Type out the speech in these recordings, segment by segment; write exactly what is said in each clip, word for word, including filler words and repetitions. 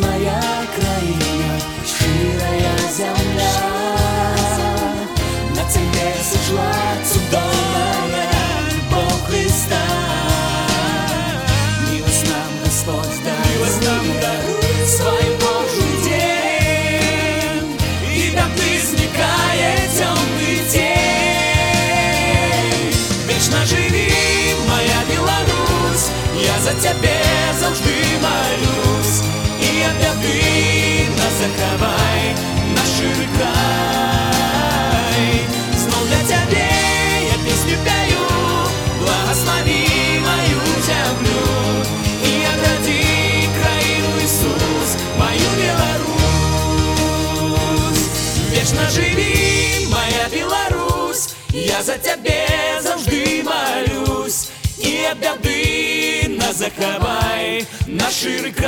моя країна, щирая земля. На цей месяц жила чудовая любовь Христа. Милость нам Господь дарует свой Божий день, и там возникает темный день. Вечно живи, моя Беларусь, я за тебе завжди молюсь, и от беды нас заховай, наш край. Знов для тебе я песню пою, благослови мою землю и огради краину, Иисус, мою Беларусь. Вечно живи, моя Беларусь, я за тебе завжди молюсь, и от беды нас заховай, наш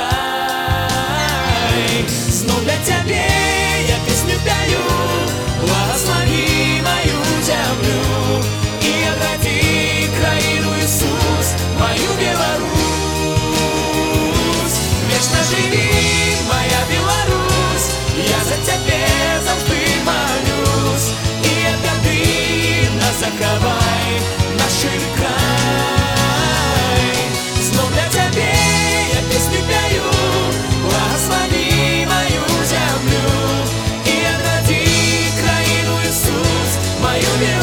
край. Знов для тебе я песню пою, благослови мою землю и огради краину, Иисус, мою Беларусь. Вечно живи, моя Беларусь, я за тебе завжди молюсь, и от беды нас заховай, наш край. Знов для тебе я песню пою, благослови мою землю и огради краину, Иисус, мою Беларусь.